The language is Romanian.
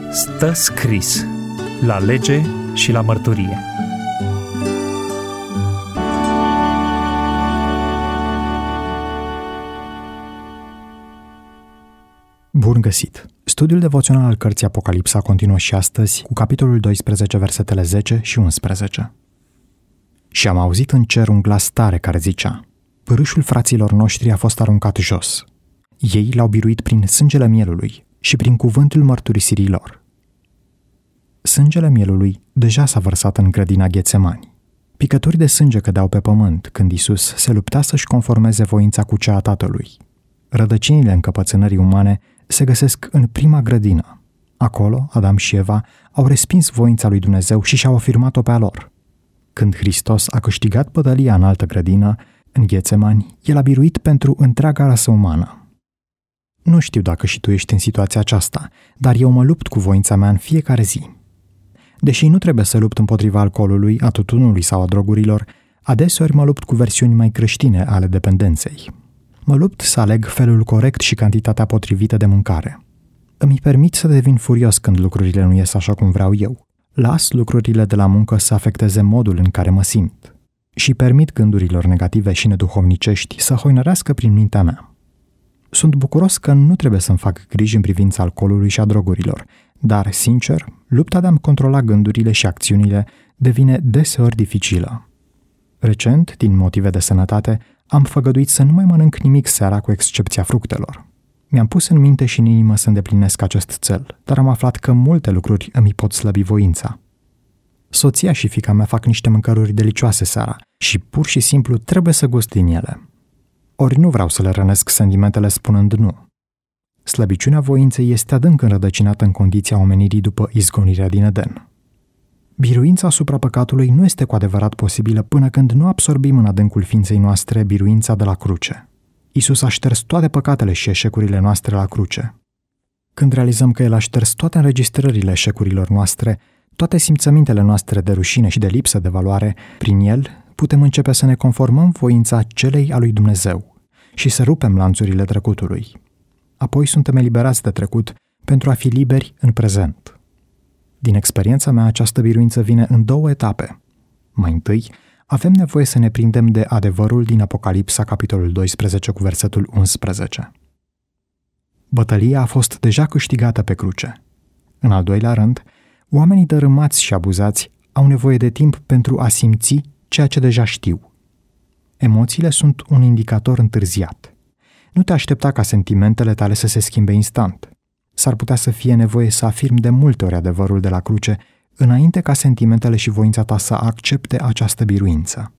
Stă scris la lege și la mărturie. Bun găsit! Studiul devoțional al cărții Apocalipsa continuă și astăzi cu capitolul 12, versetele 10 și 11. Și am auzit în cer un glas tare care zicea: pârâșul fraților noștri a fost aruncat jos. Ei l-au biruit prin sângele mielului și prin cuvântul mărturisirii lor. Sângele mielului deja s-a vărsat în grădina Ghețemani. Picături de sânge cădeau pe pământ când Iisus se lupta să-și conformeze voința cu cea a Tatălui. Rădăcinile încăpățânării umane se găsesc în prima grădină. Acolo, Adam și Eva au respins voința lui Dumnezeu și și-au afirmat-o pe a lor. Când Hristos a câștigat bătălia în altă grădină, în Ghețemani, El a biruit pentru întreaga rasă umană. Nu știu dacă și tu ești în situația aceasta, dar eu mă lupt cu voința mea în fiecare zi. Deși nu trebuie să lupt împotriva alcoolului, a tutunului sau a drogurilor, adeseori mă lupt cu versiuni mai creștine ale dependenței. Mă lupt să aleg felul corect și cantitatea potrivită de mâncare. Îmi permit să devin furios când lucrurile nu ies așa cum vreau eu. Las lucrurile de la muncă să afecteze modul în care mă simt și permit gândurilor negative și neduhovnicești să hoinărească prin mintea mea. Sunt bucuros că nu trebuie să-mi fac griji în privința alcoolului și a drogurilor, dar, sincer, lupta de a-mi controla gândurile și acțiunile devine deseori dificilă. Recent, din motive de sănătate, am făgăduit să nu mai mănânc nimic seara cu excepția fructelor. Mi-am pus în minte și în inimă să îndeplinesc acest cel, dar am aflat că multe lucruri îmi pot slăbi voința. Soția și fiica mea fac niște mâncăruri delicioase seara și pur și simplu trebuie să gust din ele. Ori nu vreau să le rănesc sentimentele spunând nu. Slăbiciunea voinței este adânc înrădăcinată în condiția omenirii după izgonirea din Eden. Biruința asupra păcatului nu este cu adevărat posibilă până când nu absorbim în adâncul ființei noastre biruința de la cruce. Iisus a șters toate păcatele și eșecurile noastre la cruce. Când realizăm că El a șters toate înregistrările eșecurilor noastre, toate simțămintele noastre de rușine și de lipsă de valoare, prin El putem începe să ne conformăm voința celei a lui Dumnezeu și să rupem lanțurile trecutului. Apoi suntem eliberați de trecut pentru a fi liberi în prezent. Din experiența mea, această biruință vine în două etape. Mai întâi, avem nevoie să ne prindem de adevărul din Apocalipsa, capitolul 12, cu versetul 11. Bătălia a fost deja câștigată pe cruce. În al doilea rând, oamenii dărâmați și abuzați au nevoie de timp pentru a simți ceea ce deja știu. Emoțiile sunt un indicator întârziat. Nu te aștepta ca sentimentele tale să se schimbe instant. S-ar putea să fie nevoie să afirmi de multe ori adevărul de la cruce înainte ca sentimentele și voința ta să accepte această biruință.